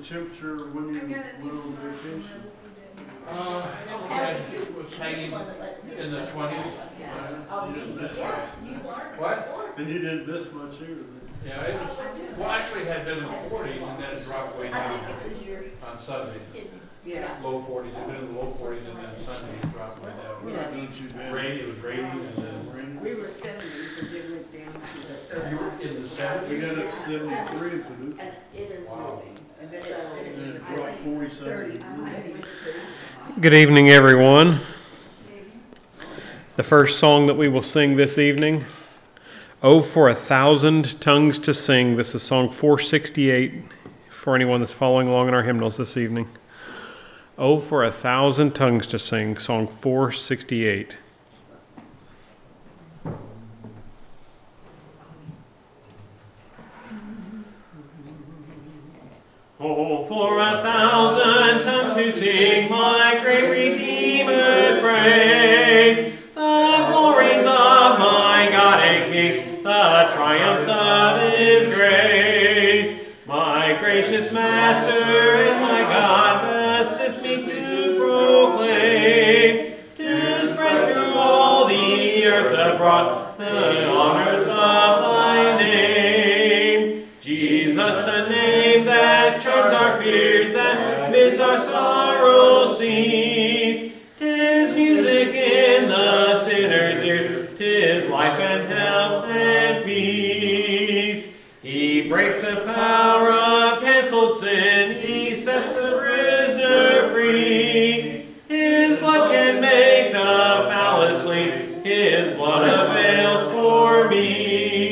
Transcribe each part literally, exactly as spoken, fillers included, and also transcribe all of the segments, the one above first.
temperature when you went on vacation? Uh, it was hanging in the twenties. Uh, you didn't miss much. What? And you didn't miss much either. Yeah, it was, well, actually it had been in the forties and then it dropped way down on Sunday. Yeah. Low forties, it had been in the low forties and then Sunday it dropped way We're down. not doing too bad. Rain, it was raining and then Raining. We were seventies and then went down to the you were thirties. in the We seventies. got up seventy-three in Paducah. And it is Wow. moving. And then it, And then it it dropped forty-seven thirties. degrees. Good evening, everyone. The first song that we will sing this evening, Oh, for a Thousand Tongues to Sing. This is song four sixty-eight for anyone that's following along in our hymnals this evening. Oh, for a Thousand Tongues to Sing, song four sixty-eight. Oh, for a thousand tongues to sing my great Redeemer's praise, the glories of my God and King, the triumphs of His grace. My gracious Master and my God, assist me to proclaim, to spread through all the earth abroad the honors of Thy name. Jesus, the name that charms our fears, that bids our sorrows cease. 'Tis music in the sinner's ear, 'tis life and health and peace. He breaks the power of canceled sin, He sets the prisoner free. His blood can make the foulest clean, His blood avails for me.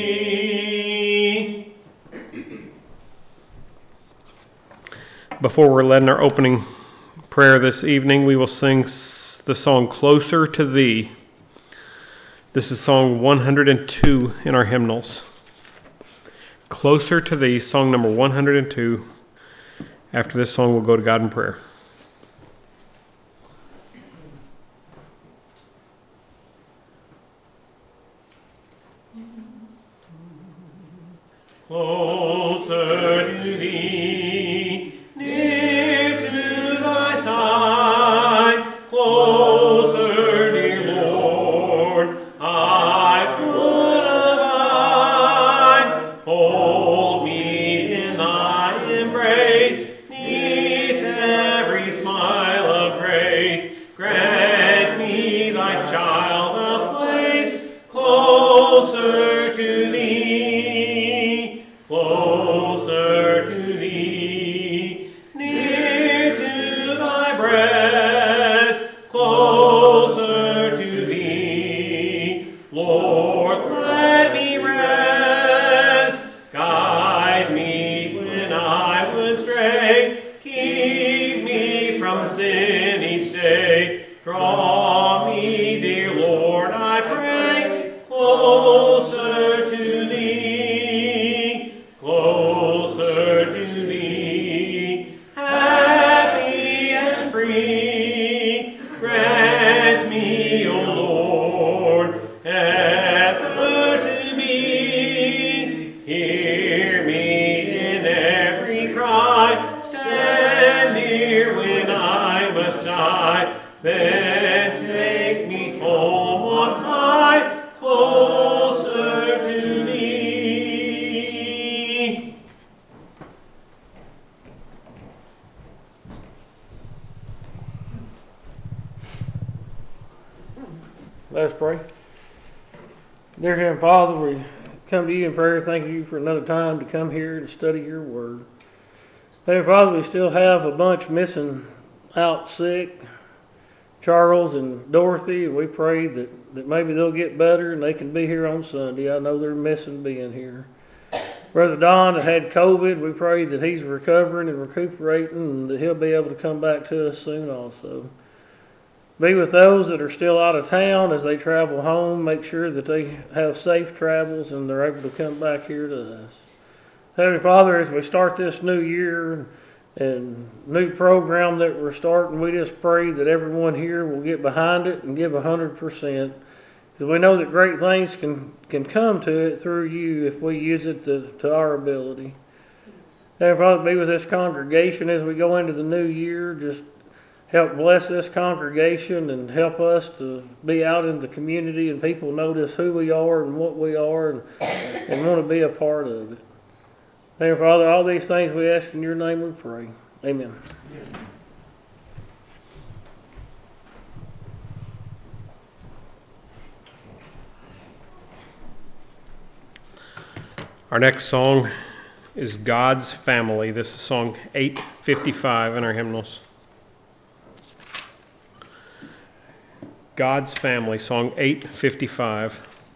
Before we're led in our opening prayer this evening, we will sing the song Closer to Thee. This is song one hundred two in our hymnals. Closer to Thee, song number one hundred two. After this song, we'll go to God in prayer. Closer to Thee, near to Thy side, closer, dear Lord, I would abide. Hold me in Thy embrace, neath every smile of grace. Grant me, Thy child, a place closer to Thee, closer to Thee, near to Thy breast, closer to Thee. Lord, let me rest, guide me when I would stray, keep me from sin each day. Draw me, dear Lord, I pray, closer to Thee, closer to Thee. Happy and free, grant me, O Lord, ever to be. Hear me in every cry, stand near when I must die. Then take me home on high, closer to Thee. Let us pray. Dear Heavenly Father, we come to you in prayer, thanking you for another time to come here and study your word. Heavenly Father, we still have a bunch missing out sick, Charles and Dorothy, and we pray that, that maybe they'll get better and they can be here on Sunday. I know they're missing being here. Brother Don that had COVID, we pray that he's recovering and recuperating and that he'll be able to come back to us soon also. Be with those that are still out of town as they travel home. Make sure that they have safe travels and they're able to come back here to us. Heavenly Father, as we start this new year and new program that we're starting, we just pray that everyone here will get behind it and give one hundred percent. Because we know that great things can, can come to it through you if we use it to, to our ability. Heavenly Father, be with this congregation as we go into the new year. Just help bless this congregation and help us to be out in the community and people notice who we are and what we are and, and want to be a part of it. Heavenly Father, all these things we ask in your name we pray. Amen. Our next song is God's Family. This is song eight fifty-five in our hymnals. God's Family, song eight fifty-five.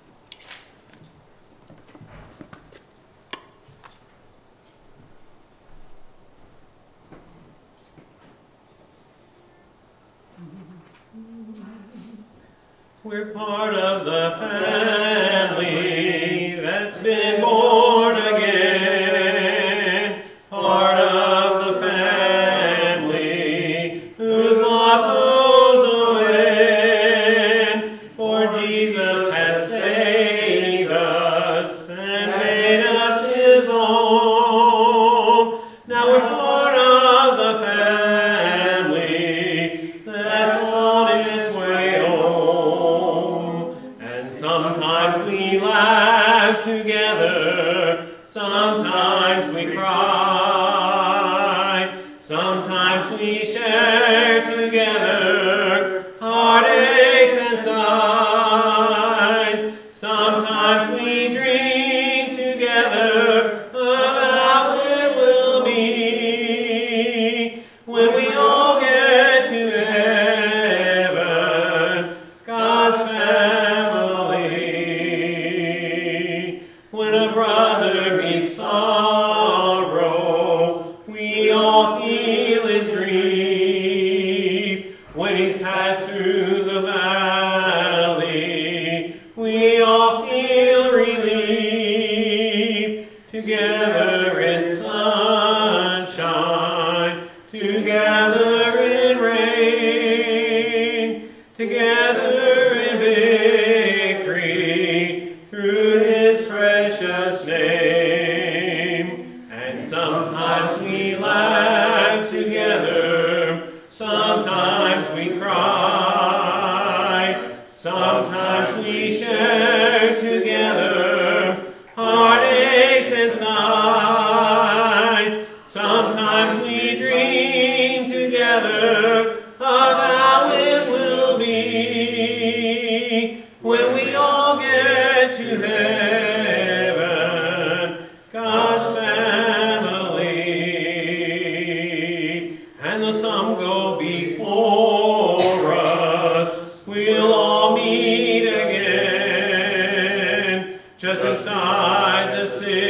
We're part of the family that's been born again, part of the family whose lot knows no end, for Jesus has saved us and made us his own. Now we're part of the family that's on its way home. And sometimes we laugh together, sometimes we cry, sometimes we share together heartaches and sighs, sometimes we dream together about what will be when we all get to heaven, God's family. When a brother meets sorrow, we all feel his grief. When he's passed through the valley, we all feel relief. Together in sunshine, together in rain, together in victory, through his precious name. And sometimes we laugh together, sometimes we cry, sometimes we share together heartaches and sighs, sometimes we dream together of how it will be when we all get to heaven, God's family. And the some go before us, we'll all meet again, just inside the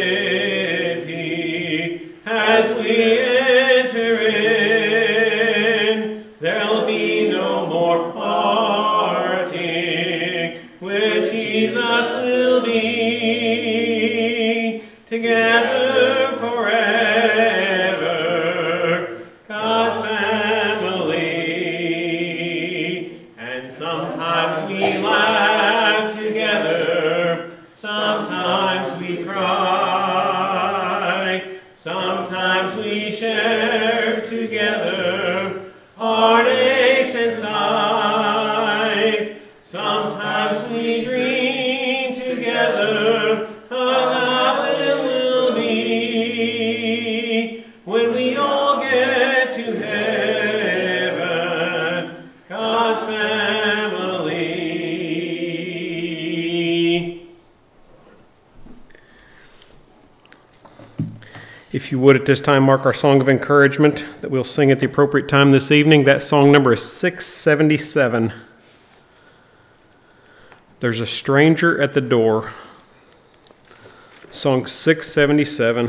city. As we enter in, there'll be no more parting, with Jesus will be together forever, God's family. And sometimes we laugh together, sometimes we cry, sometimes we share together heartaches and sighs, sometimes we dream together of how it will be when we all get to heaven, God's family. If you would at this time mark our song of encouragement that we'll sing at the appropriate time this evening. That song number is six seventy-seven. There's a stranger at the door. Song six seventy-seven.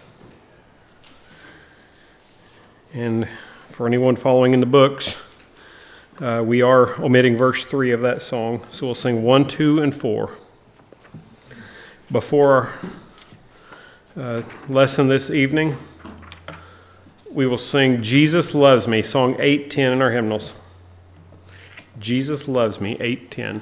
And for anyone following in the books, uh, we are omitting verse three of that song. So we'll sing one, two, and four. Before our uh, lesson this evening, we will sing Jesus Loves Me, song eight ten in our hymnals. Jesus Loves Me, eight ten.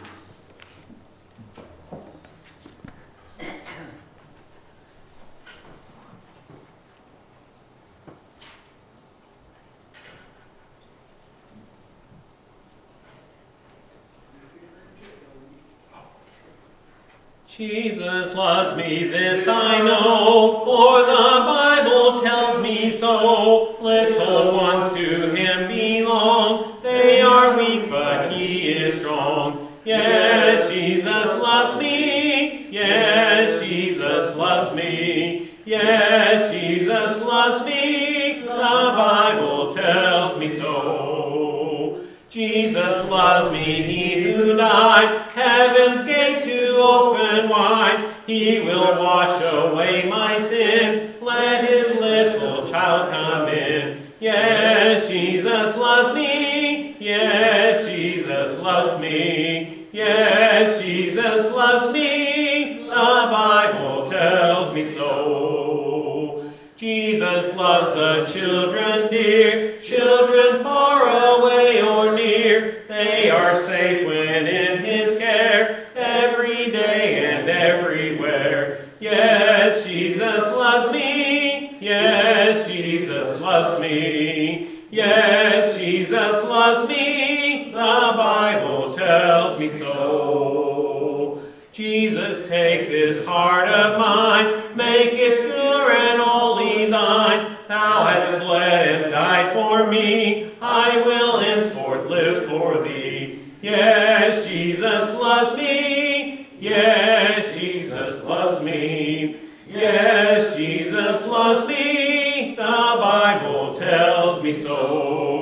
Jesus loves me, this I know, for the Bible tells me so. Little ones to him belong, they are weak, but he is strong. Yes, Jesus loves me, yes, Jesus loves me, yes, Jesus loves me, the Bible tells me so. Jesus loves me, he who died, heaven's gate to open wide. He will wash away my sin, let his little child come in. Yes, Jesus loves me, yes, Jesus loves me, yes, Jesus loves me, the Bible tells me so. Jesus loves the children dear, children far away or near. They are safe when in his care, every day and everywhere. Yes, Jesus loves me, yes, Jesus loves me, yes, Jesus loves me, the Bible tells me so. Jesus, take this heart of mine, make it pure and wholly thine. Thou hast bled and died for me, I will henceforth live for thee. Yes, Jesus loves me, yes, Jesus loves me, yes, Jesus loves me, the Bible tells me so.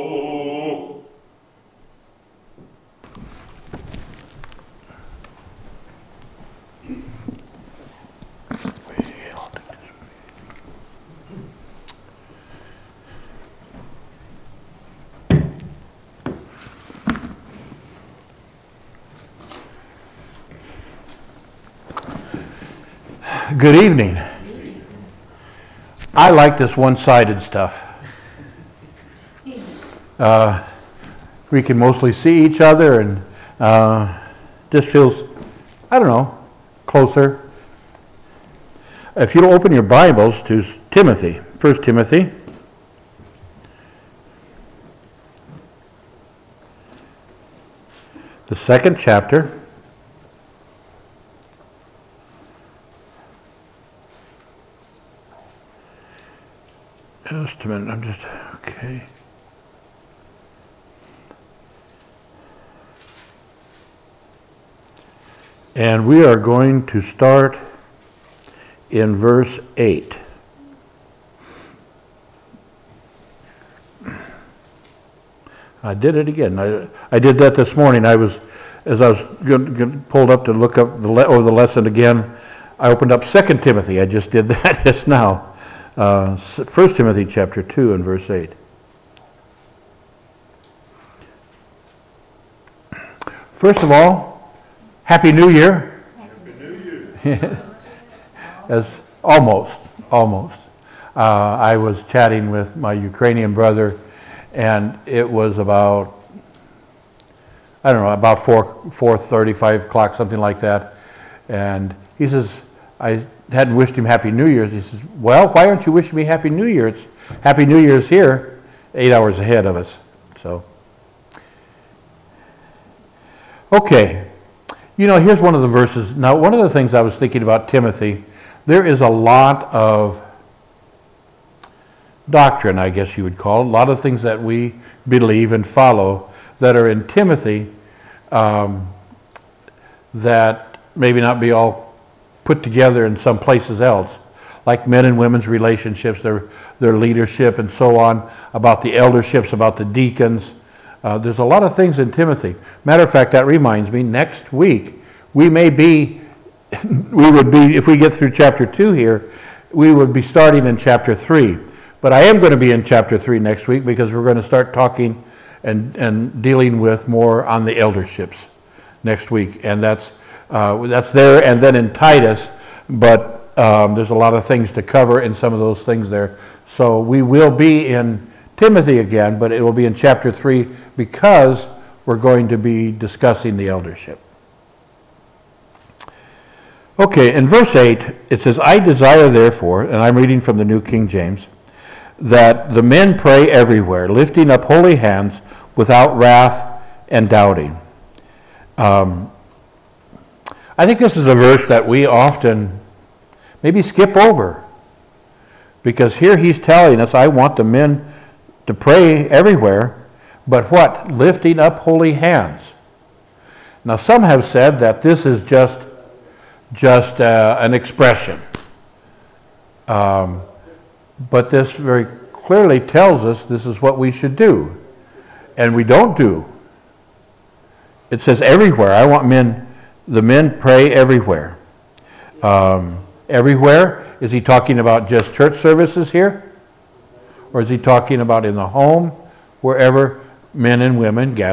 Good evening. I like this one-sided stuff. Uh, we can mostly see each other, and uh, just feels, I don't know, closer. If you'll open your Bibles to Timothy, First Timothy. The second chapter. Just a minute, I'm just, okay. And we are going to start in verse eight. I did it again. I, I did that this morning. I was, as I was g- g- pulled up to look up the le- over the lesson again, I opened up Second Timothy. I just did that just now. Uh, First Timothy chapter two and verse eight. First of all, Happy New Year. Happy New Year. As almost, almost. Uh, I was chatting with my Ukrainian brother, and it was about, I don't know, about four, four thirty, five o'clock, something like that. And he says, I hadn't wished him Happy New Year's. He says, well, why aren't you wishing me Happy New Year? It's Happy New Year's here, eight hours ahead of us. So, okay. You know, here's one of the verses. Now, one of the things I was thinking about Timothy, there is a lot of doctrine, I guess you would call it, a lot of things that we believe and follow that are in Timothy um, that maybe not be all put together in some places else, like men and women's relationships, their their leadership and so on, about the elderships, about the deacons. Uh, there's a lot of things in Timothy. Matter of fact, that reminds me, next week we may be, we would be, if we get through chapter two here, we would be starting in chapter three. But I am going to be in chapter three next week because we're going to start talking and, and dealing with more on the elderships next week. And that's Uh, that's there, and then in Titus, but um, there's a lot of things to cover in some of those things there. So we will be in Timothy again, but it will be in chapter three because we're going to be discussing the eldership. Okay, in verse eight, it says, I desire therefore, and I'm reading from the New King James, that the men pray everywhere, lifting up holy hands without wrath and doubting. Um, I think this is a verse that we often maybe skip over. Because here he's telling us, I want the men to pray everywhere, but what? Lifting up holy hands. Now some have said that this is just, just uh, an expression. Um, but this very clearly tells us this is what we should do. And we don't do. It says everywhere. I want men, the men pray everywhere. Um, everywhere? Is he talking about just church services here? Or is he talking about in the home, wherever men and women gather?